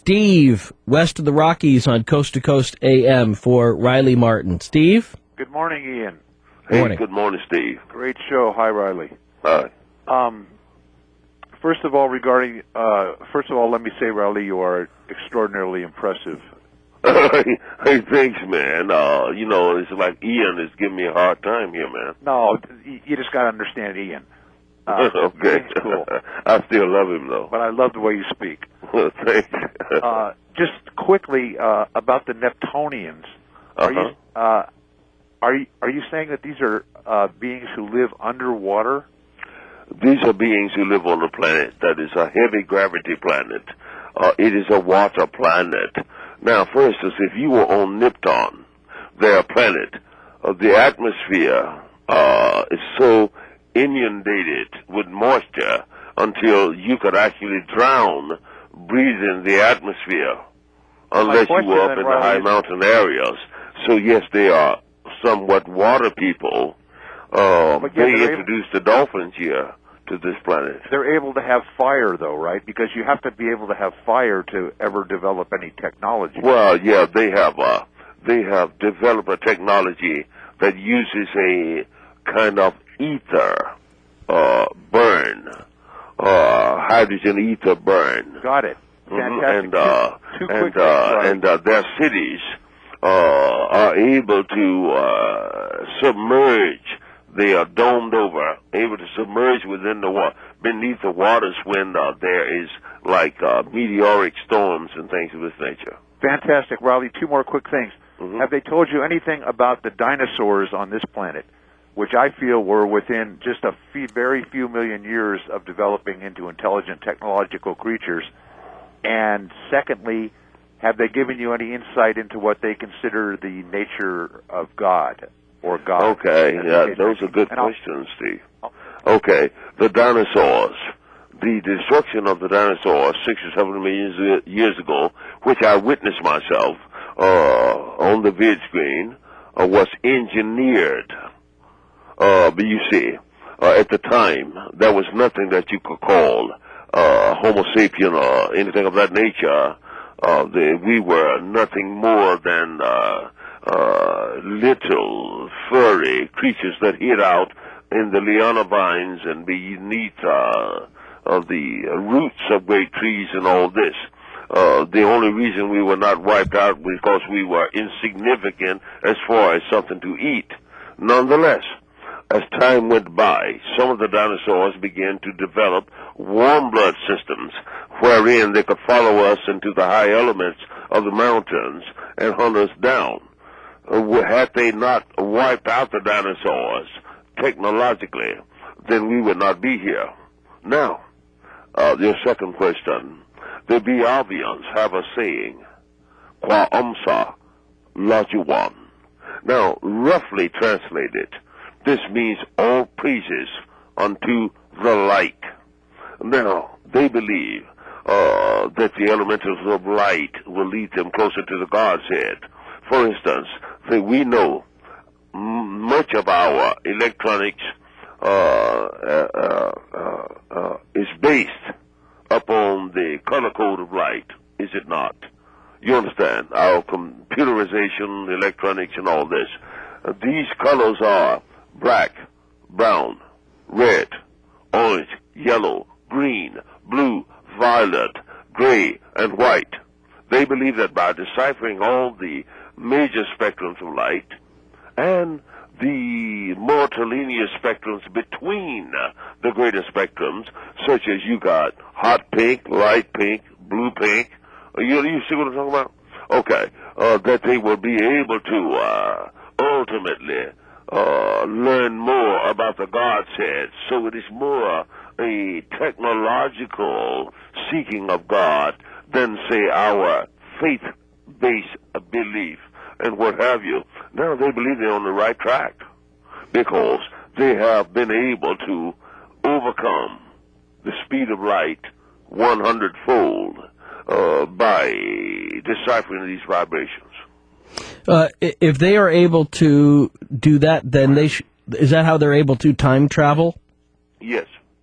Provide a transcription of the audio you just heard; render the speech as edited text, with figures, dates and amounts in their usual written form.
Steve, west of the Rockies on Coast to Coast AM for Riley Martin. Steve? Good morning, Ian. Hey, Morning. good morning, Steve. Great show. Hi, Riley. Hi. First of all, let me say, Riley, you are extraordinarily impressive. Hey, thanks, man. It's like Ian is giving me a hard time here, man. No, you just got to understand Ian. Okay. Ian's cool. I still love him, though. But I love the way you speak. Thanks. Just quickly about the Neptunians. Are you saying that these are beings who live underwater? These are beings who live on a planet that is a heavy gravity planet. It is a water planet. Now, for instance, if you were on Neptune, their planet, the atmosphere is so inundated with moisture until you could actually drown breathing the atmosphere unless you were up in the high mountain areas. So, yes, they are somewhat water people. They introduced the dolphins here to this planet. They're able to have fire, though, right? Because you have to be able to have fire to ever develop any technology. Well, yeah, they have developed a technology that uses a kind of ether burn, hydrogen ether burn. Got it. Fantastic. Two quick things, right? And their cities are able to submerge. They are domed over, able to submerge within beneath the waters when there is like meteoric storms and things of this nature. Fantastic, Riley. Two more quick things. Mm-hmm. Have they told you anything about the dinosaurs on this planet, which I feel were within just a very few million years of developing into intelligent technological creatures? And secondly, have they given you any insight into what they consider the nature of God? Or God. Okay, yeah, those are good questions, Steve. Okay, the dinosaurs. The destruction of the dinosaurs 6 or 7 million years ago, which I witnessed myself on the vid screen, was engineered. But you see, at the time, there was nothing that you could call Homo sapien or anything of that nature. We were nothing more than little furry creatures that hid out in the liana vines and beneath the roots of great trees and all this. The only reason we were not wiped out was because we were insignificant as far as something to eat. Nonetheless, as time went by, some of the dinosaurs began to develop warm blood systems wherein they could follow us into the high elements of the mountains and hunt us down. Had they not wiped out the dinosaurs technologically, then we would not be here. Now, your second question. The Biavians have a saying, Qua amsa lajuwan. Now, roughly translated, this means all praises unto the light. Now, they believe that the elementals of light will lead them closer to the God's head. For instance, we know much of our electronics is based upon the color code of light, is it not? You understand? Our computerization, electronics, and all this. These colors are black, brown, red, orange, yellow, green, blue, violet, gray, and white. They believe that by deciphering all the major spectrums of light and the multilinear spectrums between the greater spectrums, such as you got hot pink, light pink, blue pink. You see what I'm talking about? Okay. That they will be able to ultimately learn more about the God's head. So it is more a technological seeking of God than, say, our faith-based belief and what have you. Now they believe they're on the right track because they have been able to overcome the speed of light 100-fold by deciphering these vibrations. If they are able to do that, then is that how they're able to time travel? Yes.